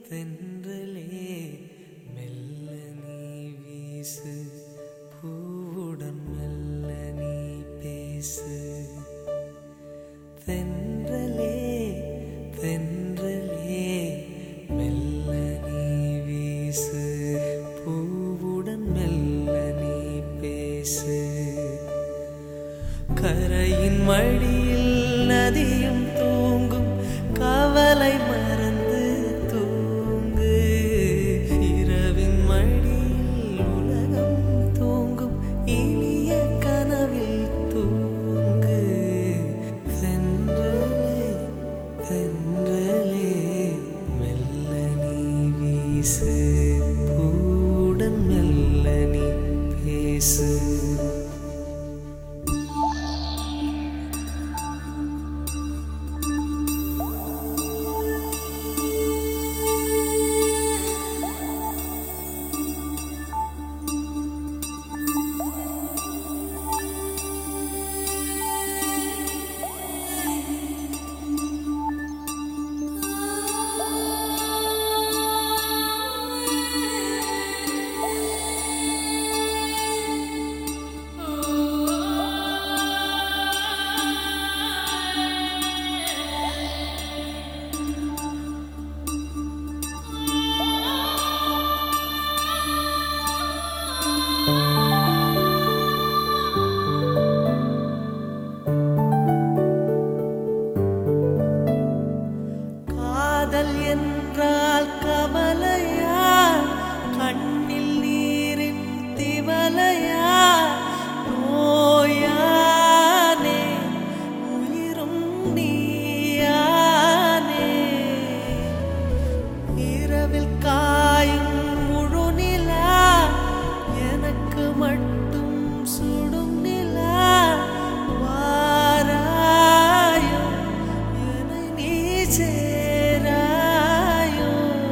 தென்றலே மெல்ல நீ வீசு, பூவுடன் மெல்ல நீ பேசு. தென்றலே தென்றலே மெல்ல நீ வீசு, பூவுடன் மெல்ல நீ பேசு. கரையின் மடியில் நதியும் தூங்கும், கவலை மறந்து தூங்கு. இரவின் மடியில் உலகம் தூங்கும், இனிய கனவில் தூங்கு. தென்றலே தென்றலே மெல்ல நீ வீசு, பூவுடன் மெல்ல நீ பேசு. காதல் என்றால் கவலையா, கண்ணில் நீரின் திவலையா? நோயானே உயிரும் நீயானே. இரவில் காயும் முழு நிலா, எனக்கு மட்டும் சுடும் நிலா. வாராயோ என்னை நீ சேராயோ?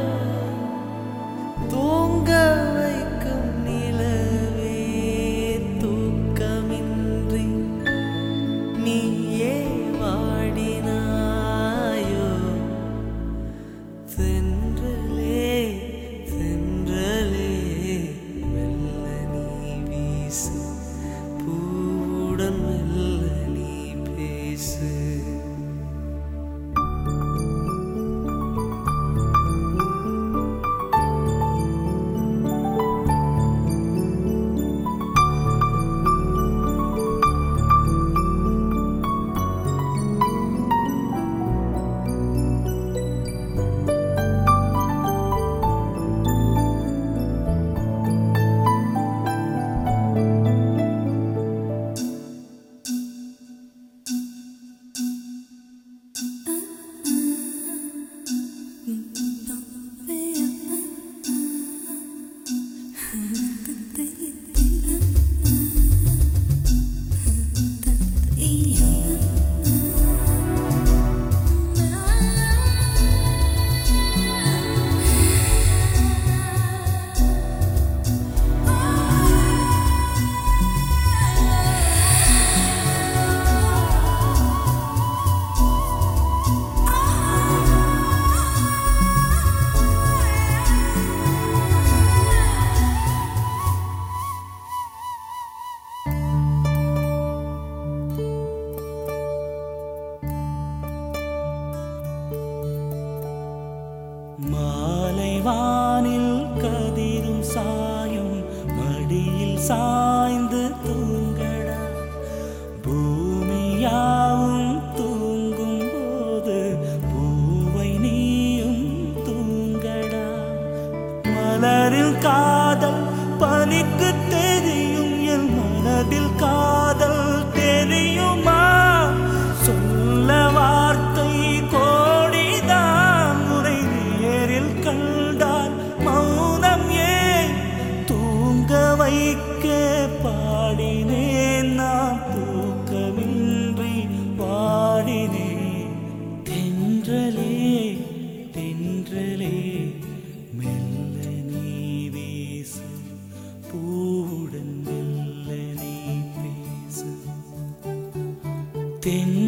தூங்க வைக்கும் நிலவே தூக்கமின்றி நீயே வாடினாயோ? தென்றலே தென்றலே மெல்ல நீ வீசு, பூவுடன் மெல்ல நீ பேசு. மாலை வானில் கதிரும் சாயும், மடியில் சாய்ந்து தூங்கடா. பூமியாவும் தூங்கும் போது பூவை நீயும் தூங்கடா. மலரில் காதல் பனிக்கு தெரியும், என் மனதில் காதல் தெரியுமா? சொல்ல வார்த்தை கோடிதான், உரை நேரில் கண்டால் மௌனம் ஏன்? தூங்க வைக்க பாடினேன் நான், தூக்கமின்றி பாடினேன். தென்றலே தென்றலே மெல்ல நீ வீசு, பூவுடன் மெல்ல நீ பேசு. தென்